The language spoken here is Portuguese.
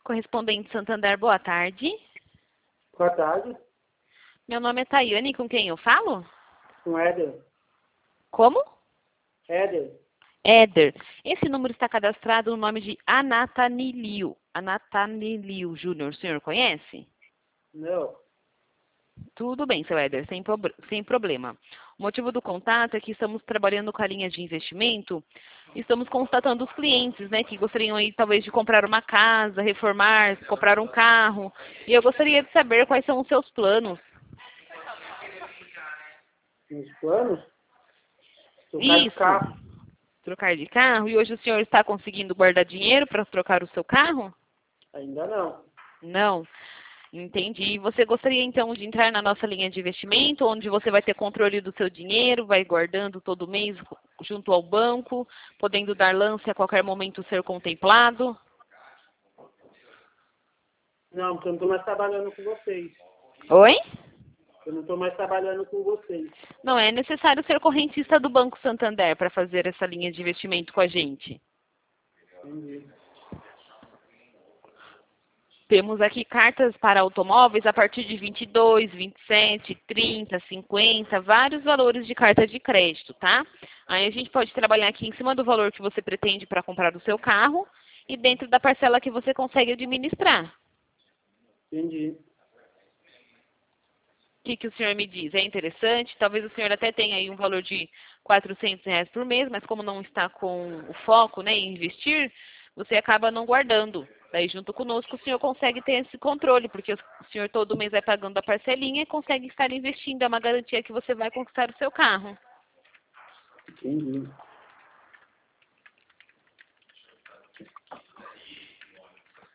Correspondente Santander, boa tarde. Boa tarde, Meu nome é Tayane, com quem eu falo? com Éder. Como? Éder, Éder. Esse número está cadastrado no nome de Anatanilio. Anatanilio Júnior, o senhor conhece? não. Tudo bem, seu Éder, sem problema. O motivo do contato é que estamos trabalhando com a linha de investimento. Estamos constatando os clientes, né, que gostariam aí talvez de comprar uma casa, reformar, comprar um carro. E eu gostaria de saber quais são os seus planos. Nos planos? Trocar de Isso, carro? trocar de carro. E hoje o senhor está conseguindo guardar dinheiro para trocar o seu carro? Ainda não. Não. Entendi. Você gostaria então de entrar na nossa linha de investimento, onde você vai ter controle do seu dinheiro, vai guardando todo mês junto ao banco, podendo dar lance a qualquer momento ser contemplado? Não, porque eu não estou mais trabalhando com vocês. Oi? Eu não estou mais trabalhando com vocês. Não é necessário ser correntista do Banco Santander para fazer essa linha de investimento com a gente. Entendi. Temos aqui cartas para automóveis a partir de 22, 27, 30, 50, vários valores de carta de crédito, tá? Aí a gente pode trabalhar aqui em cima do valor que você pretende para comprar o seu carro e dentro da parcela que você consegue administrar. Entendi. O que o senhor me diz? É interessante? Talvez o senhor até tenha aí um valor de R$ 400 por mês, mas como não está com o foco, né, em investir, você acaba não guardando. Daí, junto conosco, o senhor consegue ter esse controle, porque o senhor todo mês vai pagando a parcelinha e consegue estar investindo. É uma garantia que você vai conquistar o seu carro. Entendi.